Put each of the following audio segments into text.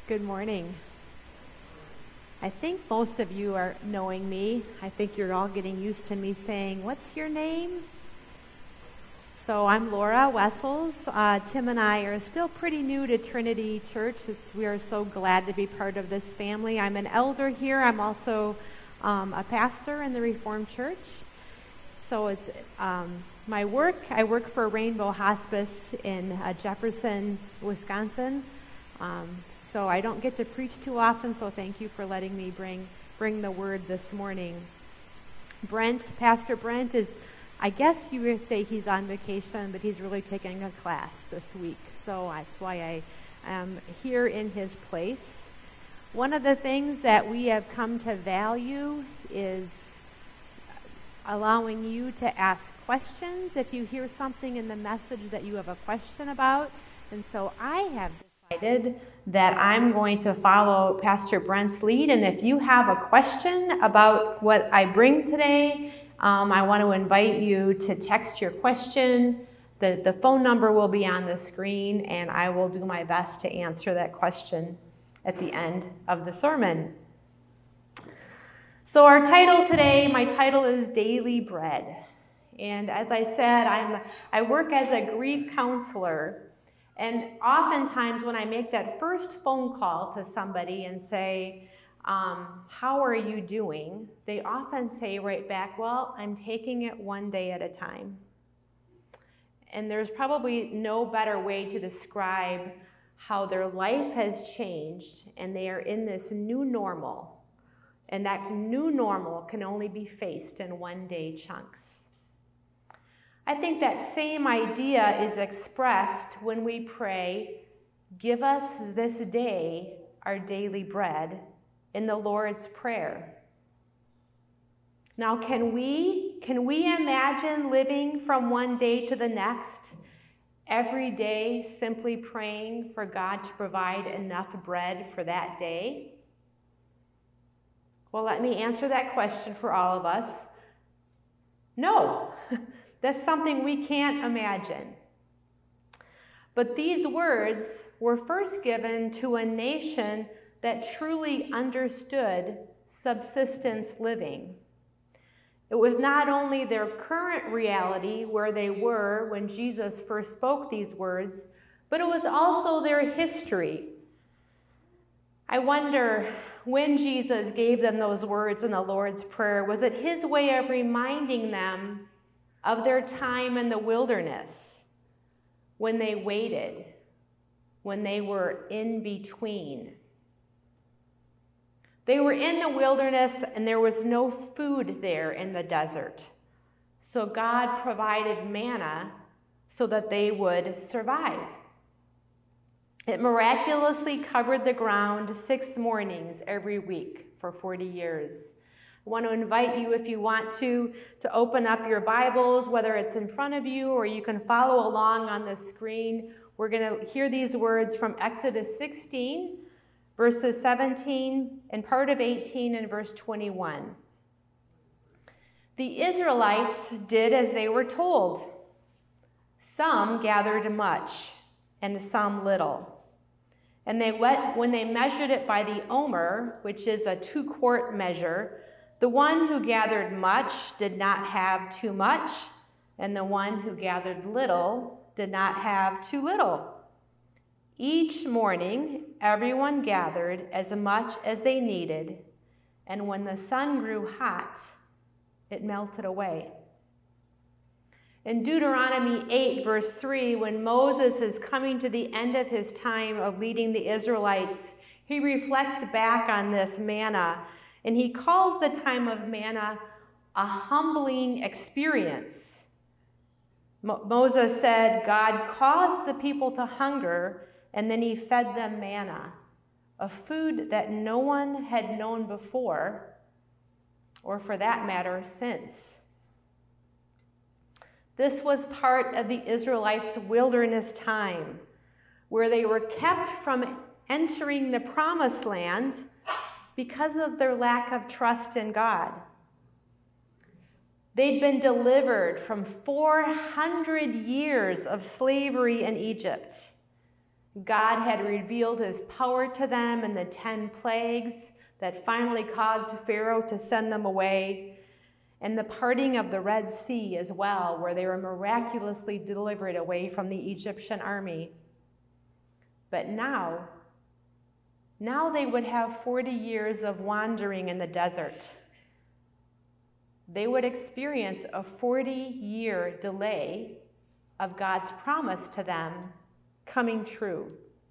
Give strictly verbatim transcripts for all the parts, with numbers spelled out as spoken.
Good morning. I think most of you are knowing me. I think you're all getting used to me saying, "What's your name?" So I'm Laura Wessels. Uh, Tim and I are still pretty new to Trinity Church. It's, we are so glad to be part of this family. I'm an elder here. I'm also um, a pastor in the Reformed Church. So it's um, my work. I work for Rainbow Hospice in uh, Jefferson, Wisconsin. Um, So I don't get to preach too often, so thank you for letting me bring bring the word this morning. Brent, Pastor Brent is, I guess you would say he's on vacation, but he's really taking a class this week. So that's why I am here in his place. One of the things that we have come to value is allowing you to ask questions if you hear something in the message that you have a question about. And so I have decided that I'm going to follow Pastor Brent's lead, and if you have a question about what I bring today, um, I want to invite you to text your question. The, the phone number will be on the screen, and I will do my best to answer that question at the end of the sermon. So our title today, my title is Daily Bread. And as I said, I'm, I work as a grief counselor. And oftentimes when I make that first phone call to somebody and say, um, how are you doing? They often say right back, well, I'm taking it one day at a time. And there's probably no better way to describe how their life has changed and they are in this new normal. And that new normal can only be faced in one day chunks. I think that same idea is expressed when we pray, "Give us this day our daily bread," in the Lord's Prayer. Now, can we, can we imagine living from one day to the next, every day simply praying for God to provide enough bread for that day? Well, let me answer that question for all of us. No. That's something we can't imagine. But these words were first given to a nation that truly understood subsistence living. It was not only their current reality where they were when Jesus first spoke these words, but it was also their history. I wonder, when Jesus gave them those words in the Lord's Prayer, was it his way of reminding them of their time in the wilderness, when they waited, when they were in between? They were in the wilderness and there was no food there in the desert. So God provided manna so that they would survive. It miraculously covered the ground six mornings every week for forty years. I want to invite you, if you want to, to open up your Bibles, whether it's in front of you or you can follow along on the screen. We're going to hear these words from Exodus sixteen, verses seventeen, and part of eighteen and verse twenty-one. The Israelites did as they were told. Some gathered much, and some little. And they went, when they measured it by the omer, which is a two-quart measure, the one who gathered much did not have too much, and the one who gathered little did not have too little. Each morning, everyone gathered as much as they needed, and when the sun grew hot, it melted away. In Deuteronomy eight, verse three, when Moses is coming to the end of his time of leading the Israelites, he reflects back on this manna. And he calls the time of manna a humbling experience. Mo- Moses said God caused the people to hunger, and then he fed them manna, a food that no one had known before, or for that matter, since. This was part of the Israelites' wilderness time, where they were kept from entering the promised land because of their lack of trust in God. They'd been delivered from four hundred years of slavery in Egypt. God had revealed his power to them in the ten plagues that finally caused Pharaoh to send them away, and the parting of the Red Sea as well, where they were miraculously delivered away from the Egyptian army. But now, now they would have forty years of wandering in the desert. They would experience a forty-year delay of God's promise to them coming true.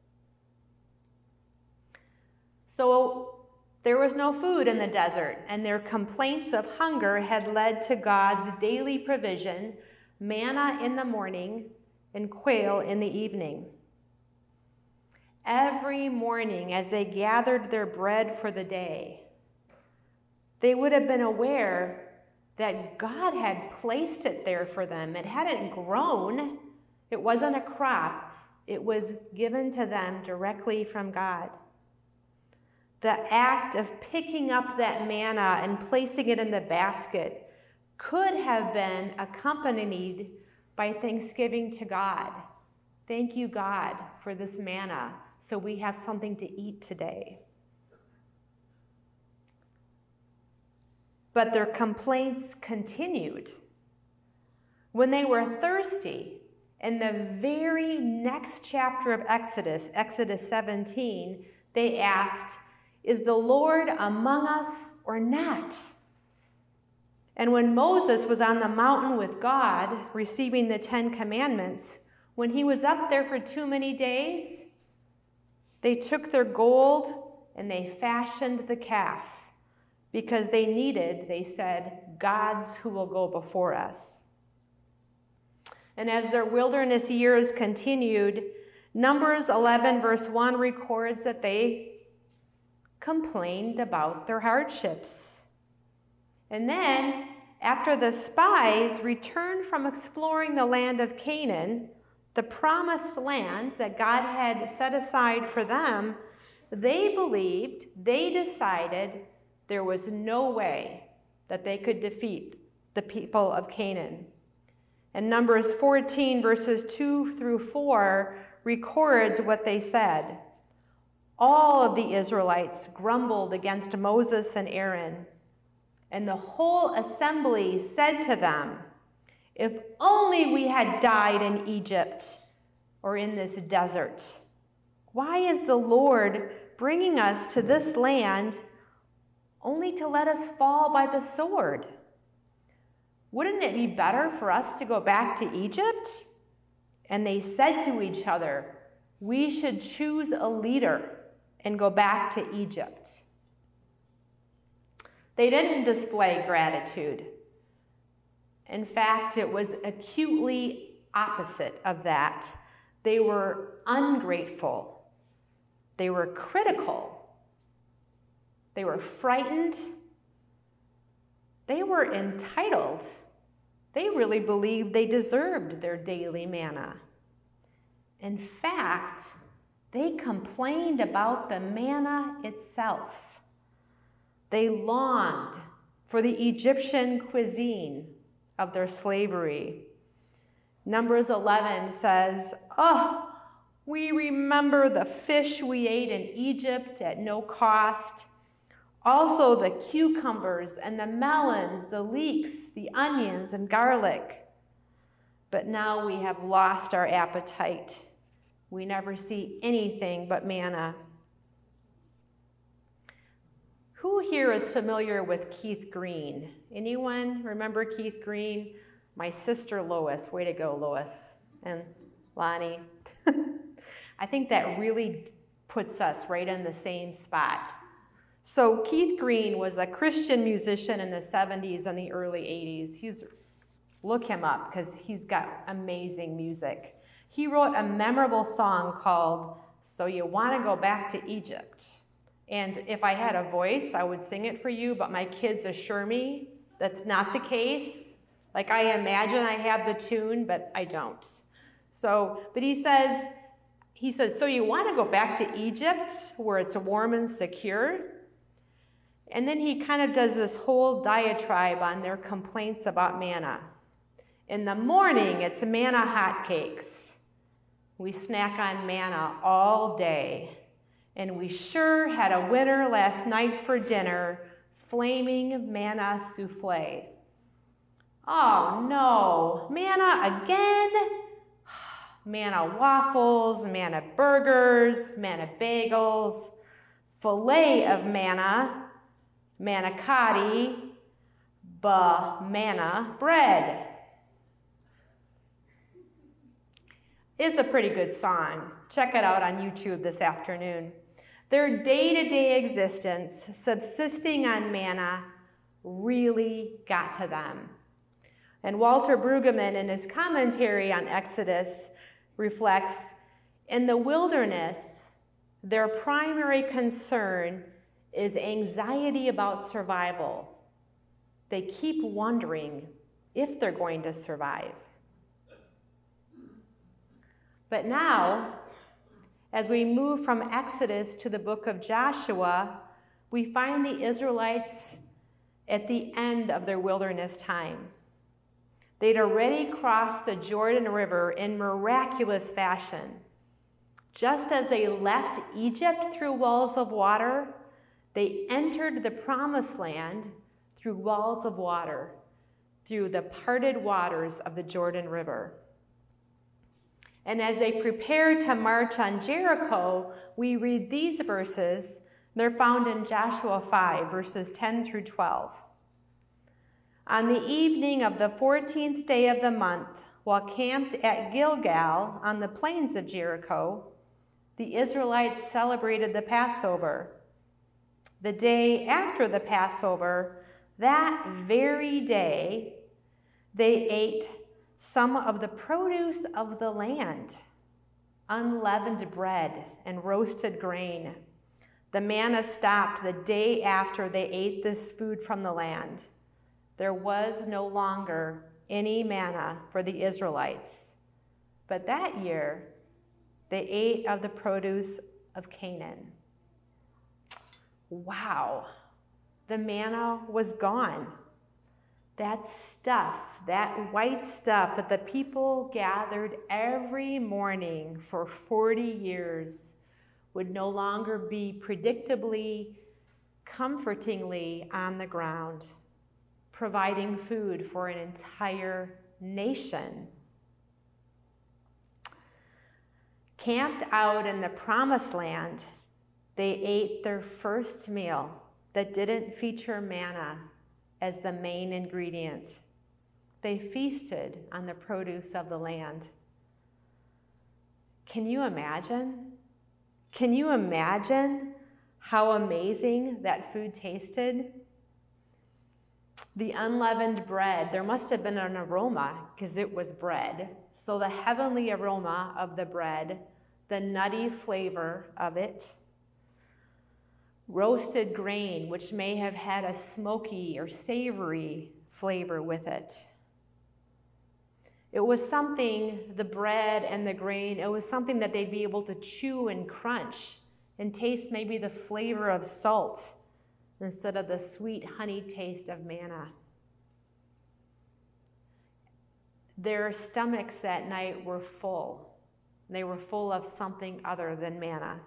So there was no food in the desert, and their complaints of hunger had led to God's daily provision, manna in the morning and quail in the evening. Every morning as they gathered their bread for the day, they would have been aware that God had placed it there for them. It hadn't grown. It wasn't a crop. It was given to them directly from God. The act of picking up that manna and placing it in the basket could have been accompanied by thanksgiving to God. Thank you, God, for this manna, so we have something to eat today. But their complaints continued. When they were thirsty, in the very next chapter of Exodus, Exodus seventeen, they asked, "Is the Lord among us or not?" And when Moses was on the mountain with God, receiving the Ten Commandments, when he was up there for too many days, they took their gold and they fashioned the calf, because they needed, they said, gods who will go before us. And as their wilderness years continued, Numbers eleven verse one records that they complained about their hardships. And then, after the spies returned from exploring the land of Canaan, the promised land that God had set aside for them, they believed, they decided, there was no way that they could defeat the people of Canaan. And Numbers fourteen, verses two through four, records what they said. All of the Israelites grumbled against Moses and Aaron, and the whole assembly said to them, "If only we had died in Egypt or in this desert. Why is the Lord bringing us to this land only to let us fall by the sword? Wouldn't it be better for us to go back to Egypt?" And they said to each other, "We should choose a leader and go back to Egypt." They didn't display gratitude. In fact, it was acutely opposite of that. They were ungrateful. They were critical. They were frightened. They were entitled. They really believed they deserved their daily manna. In fact, they complained about the manna itself. They longed for the Egyptian cuisine of their slavery. Numbers eleven says, "Oh, we remember the fish we ate in Egypt at no cost. Also the cucumbers and the melons, the leeks, the onions and garlic. But now we have lost our appetite. We never see anything but manna." Who here is familiar with Keith Green? Anyone remember Keith Green? My sister Lois. Way to go, Lois. And Lonnie. I think that really puts us right in the same spot. So Keith Green was a Christian musician in the seventies and the early eighties. He's, look him up because he's got amazing music. He wrote a memorable song called "So You Want to Go Back to Egypt." And if I had a voice, I would sing it for you, but my kids assure me that's not the case. Like, I imagine I have the tune, but I don't. So, but he says, he says, "So you want to go back to Egypt where it's warm and secure?" And then he kind of does this whole diatribe on their complaints about manna. In the morning, it's manna hotcakes. We snack on manna all day. And we sure had a winner last night for dinner, flaming manna souffle. Oh no, manna again? Manna waffles, manna burgers, manna bagels, filet of manna, manicotti, ba-manna bread. It's a pretty good song. Check it out on YouTube this afternoon. Their day-to-day existence, subsisting on manna, really got to them. And Walter Brueggemann, in his commentary on Exodus, reflects, in the wilderness, their primary concern is anxiety about survival. They keep wondering if they're going to survive. But now, as we move from Exodus to the book of Joshua, we find the Israelites at the end of their wilderness time. They'd already crossed the Jordan River in miraculous fashion. Just as they left Egypt through walls of water, they entered the promised land through walls of water, through the parted waters of the Jordan River. And as they prepare to march on Jericho, we read these verses. They're found in Joshua five, verses ten through twelve. On the evening of the fourteenth day of the month, while camped at Gilgal on the plains of Jericho, the Israelites celebrated the Passover. The day after the Passover, that very day, they ate some of the produce of the land, unleavened bread and roasted grain. The manna stopped the day after they ate this food from the land. There was no longer any manna for the Israelites. But that year, they ate of the produce of Canaan. Wow, the manna was gone. That stuff, that white stuff that the people gathered every morning for forty years would no longer be predictably, comfortingly on the ground, providing food for an entire nation. Camped out in the promised land, they ate their first meal that didn't feature manna as the main ingredient. They feasted on the produce of the land. Can you imagine? Can you imagine how amazing that food tasted? The unleavened bread, there must have been an aroma because it was bread. So the heavenly aroma of the bread, the nutty flavor of it, roasted grain, which may have had a smoky or savory flavor with it. It was something, the bread and the grain, it was something that they'd be able to chew and crunch and taste maybe the flavor of salt instead of the sweet honey taste of manna. Their stomachs that night were full. They were full of something other than manna.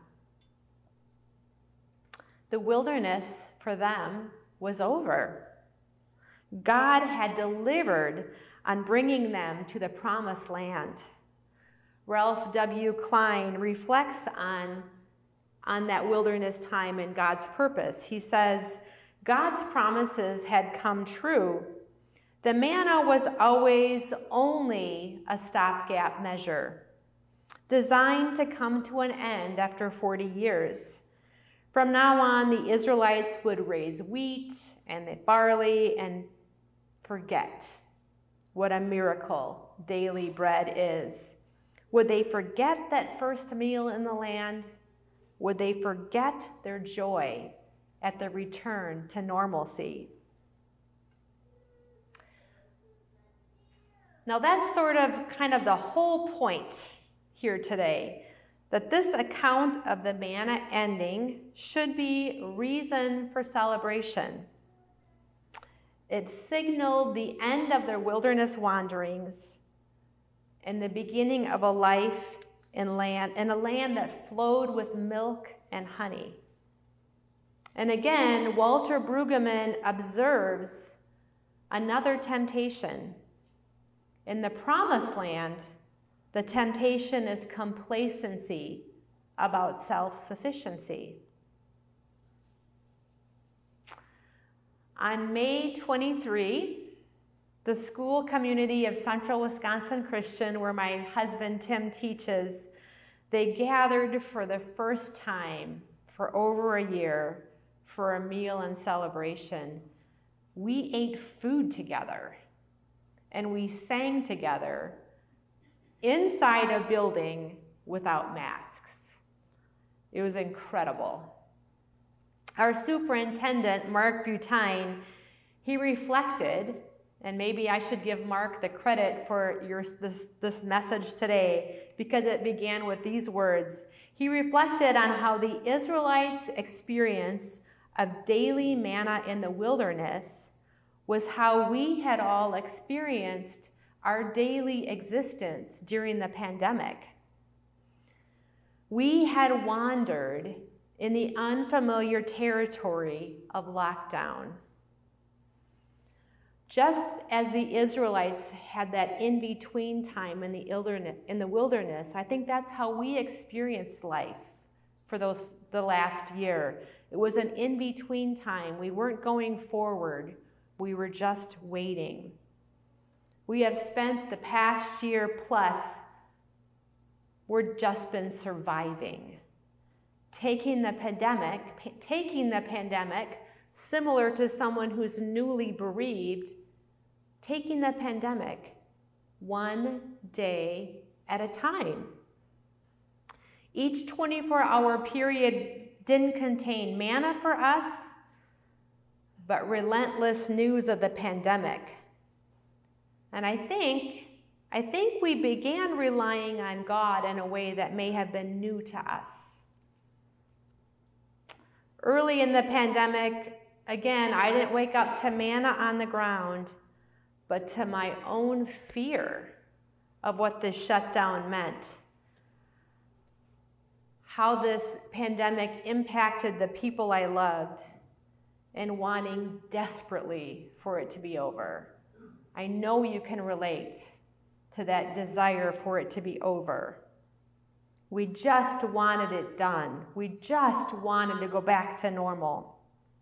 The wilderness for them was over. God had delivered on bringing them to the promised land. Ralph W. Klein reflects on, on that wilderness time and God's purpose. He says, God's promises had come true. The manna was always only a stopgap measure, designed to come to an end after forty years. From now on, the Israelites would raise wheat and the barley and forget what a miracle daily bread is. Would they forget that first meal in the land? Would they forget their joy at the return to normalcy? Now that's sort of kind of the whole point here today, that this account of the manna ending should be reason for celebration. It signaled the end of their wilderness wanderings and the beginning of a life in land, in a land that flowed with milk and honey. And again, Walter Brueggemann observes another temptation. In the promised land, the temptation is complacency about self-sufficiency. On May twenty-third, the school community of Central Wisconsin Christian, where my husband Tim teaches, they gathered for the first time for over a year for a meal and celebration. We ate food together and we sang together inside a building without masks. It was incredible. Our superintendent, Mark Butine, he reflected, and maybe I should give Mark the credit for your, this, this message today, because it began with these words. He reflected on how the Israelites' experience of daily manna in the wilderness was how we had all experienced our daily existence during the pandemic. We had wandered in the unfamiliar territory of lockdown. Just as the Israelites had that in-between time in the in the wilderness, I think that's how we experienced life for those the last year. It was an in-between time. We weren't going forward. We were just waiting. We have spent the past year plus, we're just been surviving. Taking the pandemic, taking the pandemic, similar to someone who's newly bereaved, taking the pandemic one day at a time. Each twenty-four hour period didn't contain manna for us, but relentless news of the pandemic. And I think, I think we began relying on God in a way that may have been new to us. Early in the pandemic, again, I didn't wake up to manna on the ground, but to my own fear of what this shutdown meant. How this pandemic impacted the people I loved, and wanting desperately for it to be over. I know you can relate to that desire for it to be over. We just wanted it done. We just wanted to go back to normal.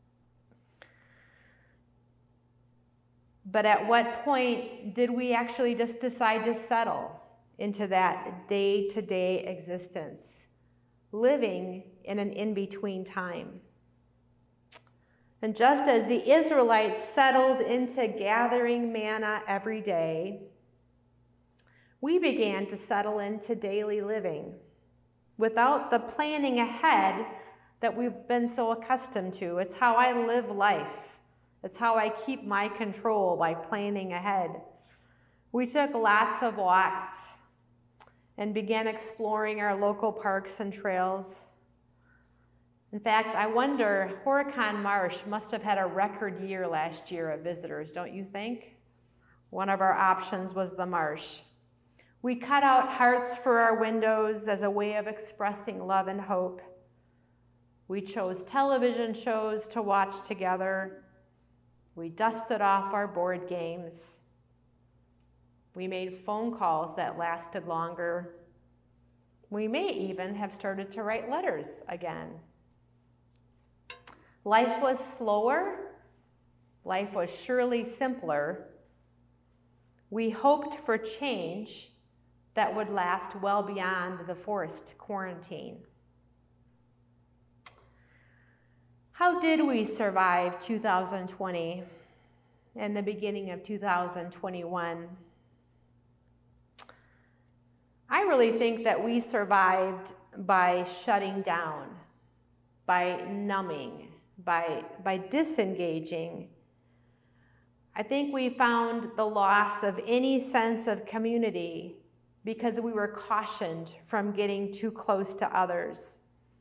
But at what point did we actually just decide to settle into that day-to-day existence, living in an in-between time? And just as the Israelites settled into gathering manna every day, we began to settle into daily living without the planning ahead that we've been so accustomed to. It's how I live life. It's how I keep my control, by planning ahead. We took lots of walks and began exploring our local parks and trails. In fact, I wonder, Horicon Marsh must have had a record year last year of visitors, don't you think? One of our options was the marsh. We cut out hearts for our windows as a way of expressing love and hope. We chose television shows to watch together. We dusted off our board games. We made phone calls that lasted longer. We may even have started to write letters again. Life was slower. Life was surely simpler. We hoped for change that would last well beyond the forced quarantine. How did we survive two thousand twenty and the beginning of two thousand twenty-one? I really think that we survived by shutting down, by numbing, by, by disengaging. I think we found the loss of any sense of community because we were cautioned from getting too close to others.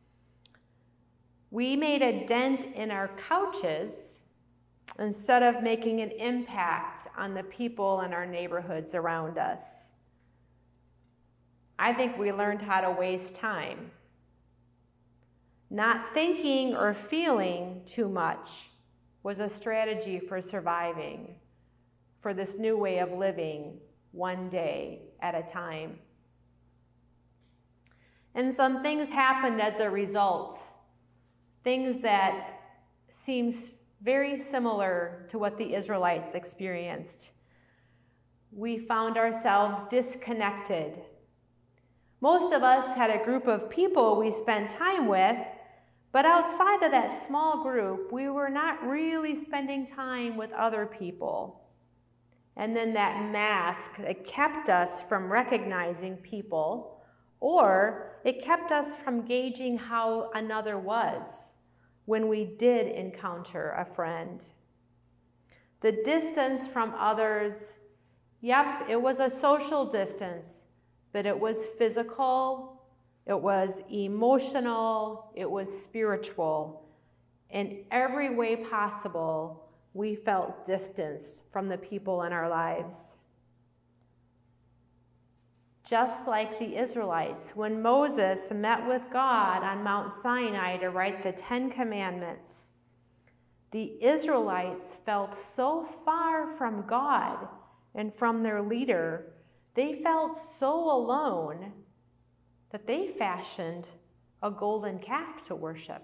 We made a dent in our couches instead of making an impact on the people in our neighborhoods around us. I think we learned how to waste time. Not thinking or feeling too much was a strategy for surviving, for this new way of living one day at a time. And some things happened as a result, things that seem very similar to what the Israelites experienced. We found ourselves disconnected. Most of us had a group of people we spent time with, but outside of that small group, we were not really spending time with other people. And then that mask, it kept us from recognizing people, or it kept us from gauging how another was when we did encounter a friend. The distance from others, yep, it was a social distance, but it was physical, it was emotional, it was spiritual. In every way possible, we felt distance from the people in our lives. Just like the Israelites, when Moses met with God on Mount Sinai to write the Ten Commandments, the Israelites felt so far from God and from their leader, they felt so alone that they fashioned a golden calf to worship.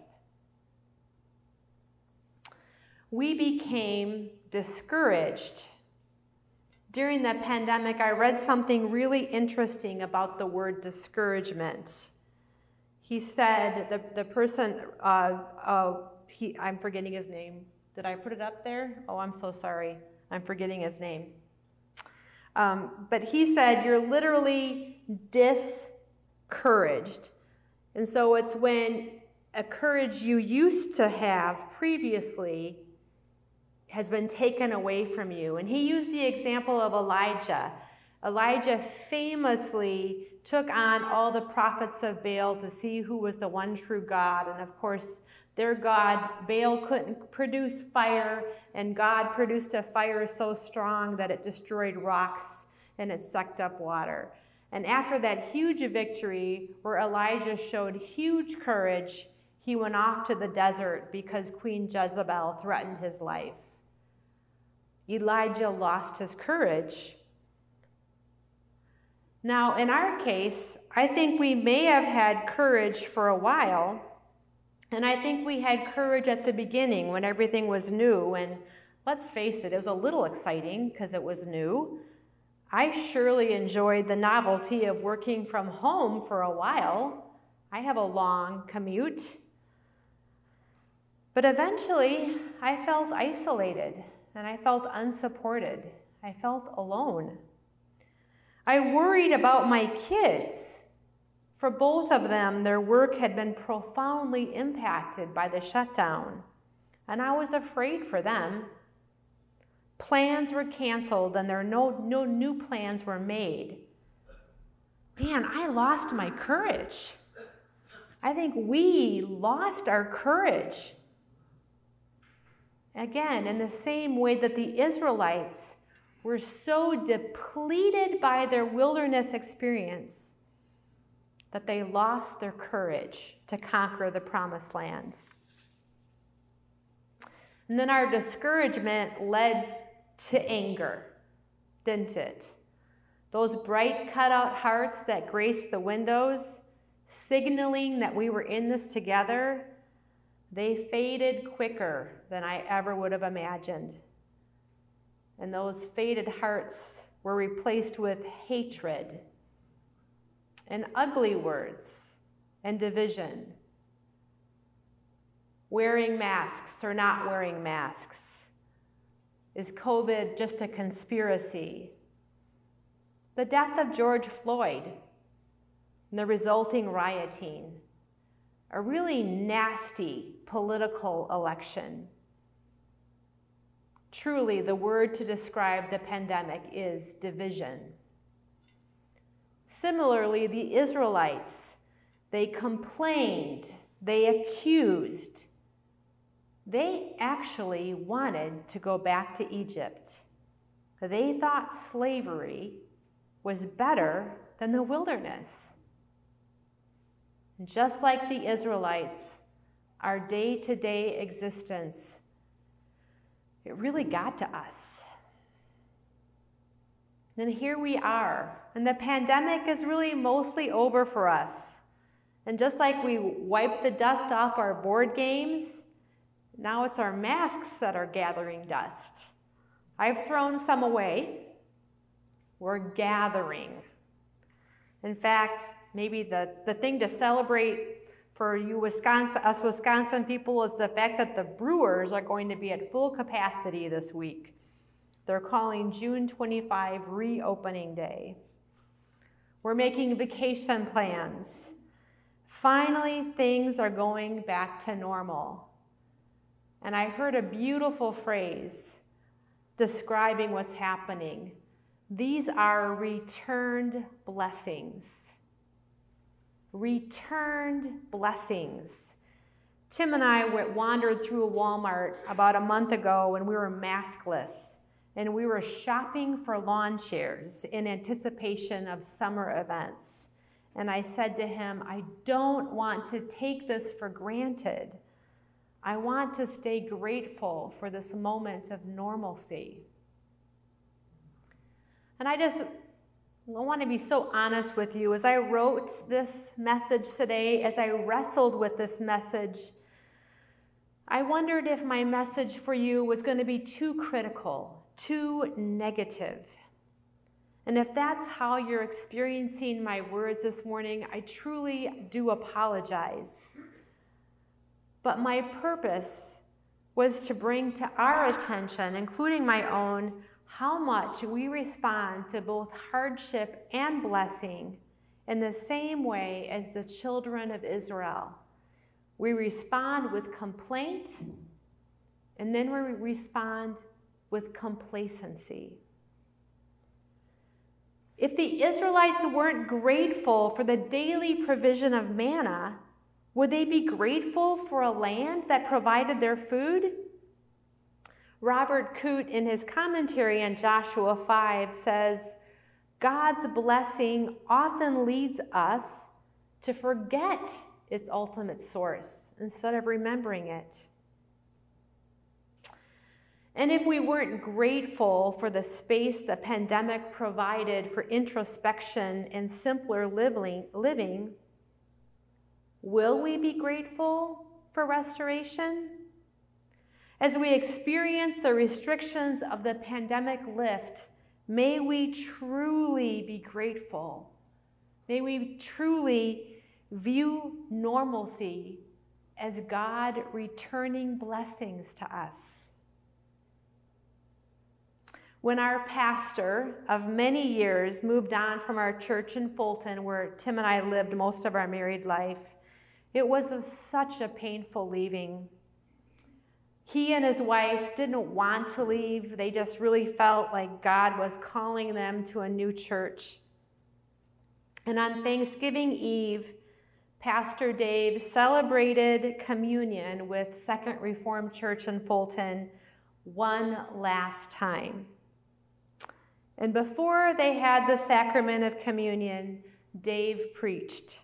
We became discouraged. During the pandemic, I read something really interesting about the word discouragement. He said, the, the person, uh, uh, he, I'm forgetting his name. Did I put it up there? Oh, I'm so sorry. I'm forgetting his name. Um, but he said, you're literally discouraged. And so it's when a courage you used to have previously has been taken away from you. And he used the example of Elijah. Elijah famously took on all the prophets of Baal to see who was the one true God. And of course, their God, Baal, couldn't produce fire, and God produced a fire so strong that it destroyed rocks and it sucked up water. And after that huge victory, where Elijah showed huge courage, he went off to the desert because Queen Jezebel threatened his life. Elijah lost his courage. Now, in our case, I think we may have had courage for a while, and I think we had courage at the beginning when everything was new, and let's face it, it was a little exciting because it was new. I surely enjoyed the novelty of working from home for a while. I have a long commute. But eventually, I felt isolated, and I felt unsupported. I felt alone. I worried about my kids. For both of them, their work had been profoundly impacted by the shutdown, and I was afraid for them. Plans were canceled, and there no, no new plans were made. Man, I lost my courage. I think we lost our courage. Again, in the same way that the Israelites were so depleted by their wilderness experience that they lost their courage to conquer the promised land. And then our discouragement led to anger, didn't it? Those bright cutout hearts that graced the windows, signaling that we were in this together, they faded quicker than I ever would have imagined. And those faded hearts were replaced with hatred and ugly words and division. Wearing masks or not wearing masks. Is COVID just a conspiracy? The death of George Floyd and the resulting rioting. A really nasty political election. Truly, the word to describe the pandemic is division. Similarly, the Israelites, they complained, they accused. They actually wanted to go back to Egypt. They thought slavery was better than the wilderness. And just like the Israelites, our day-to-day existence, it really got to us. And here we are, and the pandemic is really mostly over for us. And just like we wiped the dust off our board games, now it's our masks that are gathering dust. I've thrown some away. We're gathering. In fact, maybe the, the thing to celebrate for you Wisconsin, us Wisconsin people, is the fact that the Brewers are going to be at full capacity this week. They're calling June twenty-fifth reopening day. We're making vacation plans. Finally, things are going back to normal. And I heard a beautiful phrase describing what's happening. These are returned blessings. Returned blessings. Tim and I wandered through a Walmart about a month ago when we were maskless, and we were shopping for lawn chairs in anticipation of summer events. And I said to him, I don't want to take this for granted. I want to stay grateful for this moment of normalcy. And I just I want to be so honest with you. As I wrote this message today, as I wrestled with this message, I wondered if my message for you was going to be too critical, too negative. And if that's how you're experiencing my words this morning, I truly do apologize. But my purpose was to bring to our attention, including my own, how much we respond to both hardship and blessing in the same way as the children of Israel. We respond with complaint, and then we respond with complacency. If the Israelites weren't grateful for the daily provision of manna, would they be grateful for a land that provided their food? Robert Coote, in his commentary on Joshua five, says, God's blessing often leads us to forget its ultimate source instead of remembering it. And if we weren't grateful for the space the pandemic provided for introspection and simpler living, living, will we be grateful for restoration? As we experience the restrictions of the pandemic lift, may we truly be grateful. May we truly view normalcy as God returning blessings to us. When our pastor of many years moved on from our church in Fulton, where Tim and I lived most of our married life, it was a, such a painful leaving. He and his wife didn't want to leave. They just really felt like God was calling them to a new church. And on Thanksgiving Eve, Pastor Dave celebrated communion with Second Reformed Church in Fulton one last time. And before they had the sacrament of communion, Dave preached.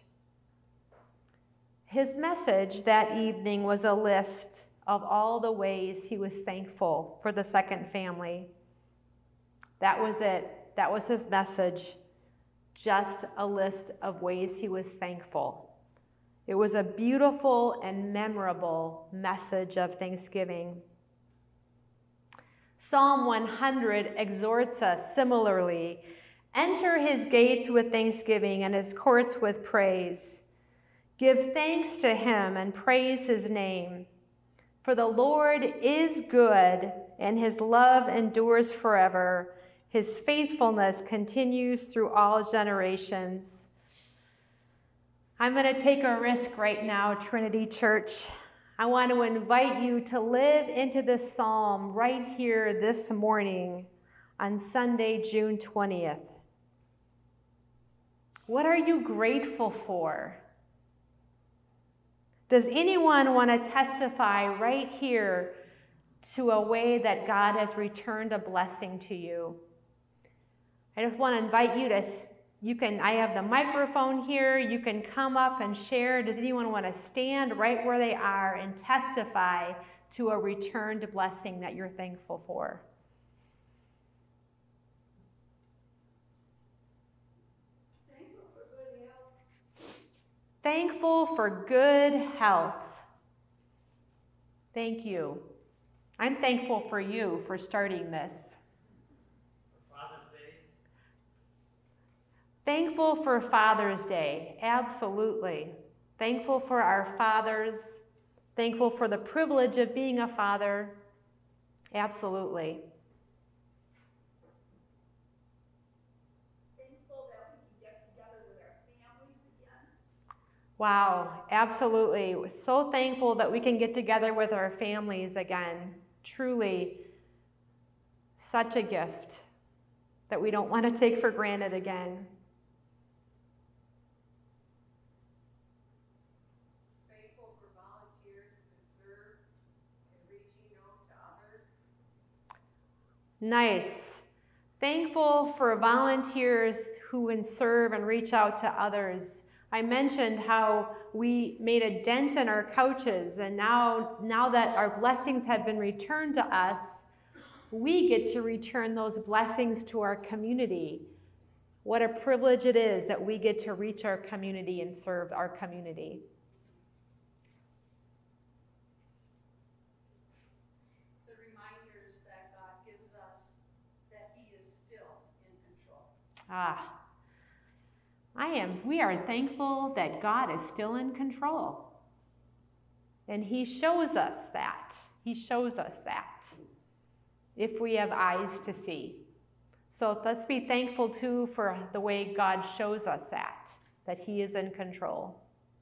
His message that evening was a list of all the ways he was thankful for the second family. That was it. That was his message. Just a list of ways he was thankful. It was a beautiful and memorable message of thanksgiving. Psalm one hundred exhorts us similarly. Enter his gates with thanksgiving and his courts with praise. Give thanks to him and praise his name. For the Lord is good, and his love endures forever. His faithfulness continues through all generations. I'm going to take a risk right now, Trinity Church. I want to invite you to live into this psalm right here this morning on Sunday, June twentieth. What are you grateful for? Does anyone want to testify right here to a way that God has returned a blessing to you? I just want to invite you to you can, I have the microphone here. You can come up and share. Does anyone want to stand right where they are and testify to a returned blessing that you're thankful for? Thankful for good health. Thank you. I'm thankful for you for starting this. Father's Day. Thankful for Father's Day. Absolutely. Thankful for our fathers. Thankful for the privilege of being a father. Absolutely. Wow, absolutely. So thankful that we can get together with our families again. Truly, such a gift that we don't want to take for granted again. Thankful for volunteers to serve and reaching out to others. Nice. Thankful for volunteers who can serve and reach out to others. I mentioned how we made a dent in our couches, and now, now that our blessings have been returned to us, we get to return those blessings to our community. What a privilege it is that we get to reach our community and serve our community. The reminders that God gives us that He is still in control. Ah. I am, we are thankful that God is still in control. And He shows us that. He shows us that. If we have eyes to see. So let's be thankful too for the way God shows us that, that He is in control.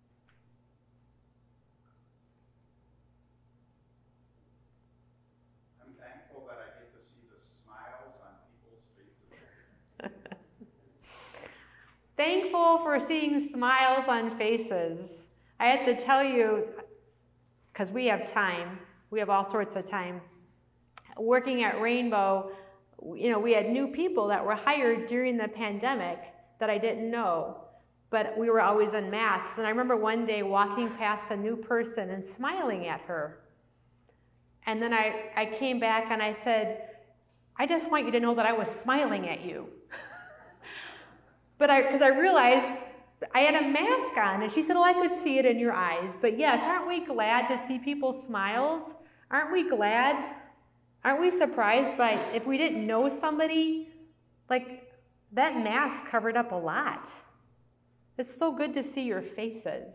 I'm thankful that I get to see the smiles on people's faces. Thankful for seeing smiles on faces. I have to tell you, because we have time, we have all sorts of time. Working at Rainbow, you know, we had new people that were hired during the pandemic that I didn't know, but we were always in masks. And I remember one day walking past a new person and smiling at her. And then I, I came back and I said, I just want you to know that I was smiling at you. But I, because I realized I had a mask on, and she said, oh, I could see it in your eyes. But yes, aren't we glad to see people's smiles? Aren't we glad? Aren't we surprised by if we didn't know somebody, like that mask covered up a lot. It's so good to see your faces.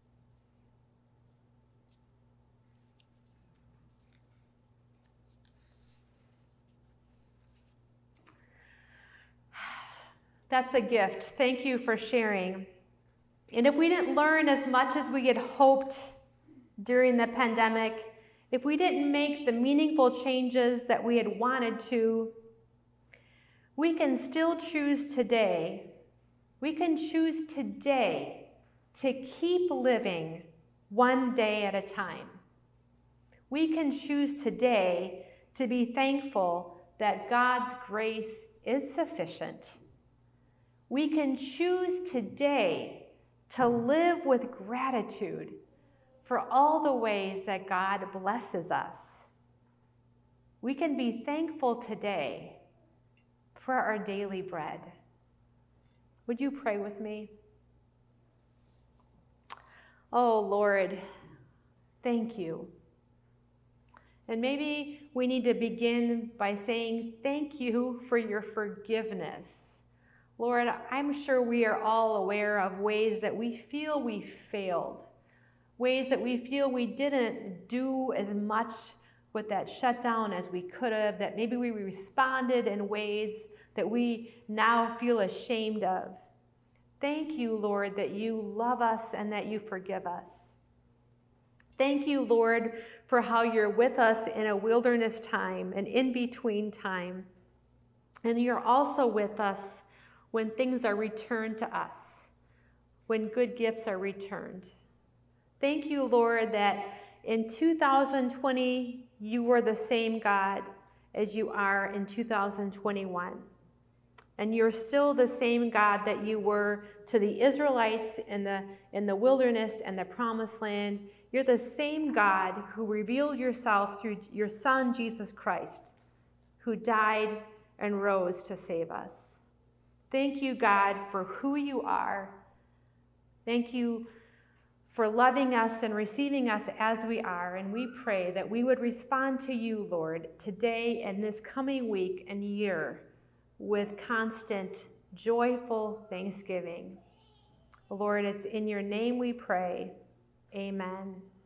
That's a gift. Thank you for sharing. And if we didn't learn as much as we had hoped during the pandemic, if we didn't make the meaningful changes that we had wanted to, we can still choose today. We can choose today to keep living one day at a time. We can choose today to be thankful that God's grace is sufficient. We can choose today to live with gratitude for all the ways that God blesses us. We can be thankful today for our daily bread. Would you pray with me? Oh, Lord, thank you. And maybe we need to begin by saying thank you for your forgiveness. Lord, I'm sure we are all aware of ways that we feel we failed, ways that we feel we didn't do as much with that shutdown as we could have, that maybe we responded in ways that we now feel ashamed of. Thank you, Lord, that you love us and that you forgive us. Thank you, Lord, for how you're with us in a wilderness time, an in-between time. And you're also with us when things are returned to us, when good gifts are returned. Thank you, Lord, that in two thousand twenty, you are the same God as you are in two thousand twenty-one. And you're still the same God that you were to the Israelites in the, in the wilderness and the promised land. You're the same God who revealed yourself through your Son, Jesus Christ, who died and rose to save us. Thank you, God, for who you are. Thank you for loving us and receiving us as we are. And we pray that we would respond to you, Lord, today and this coming week and year with constant, joyful thanksgiving. Lord, it's in your name we pray. Amen.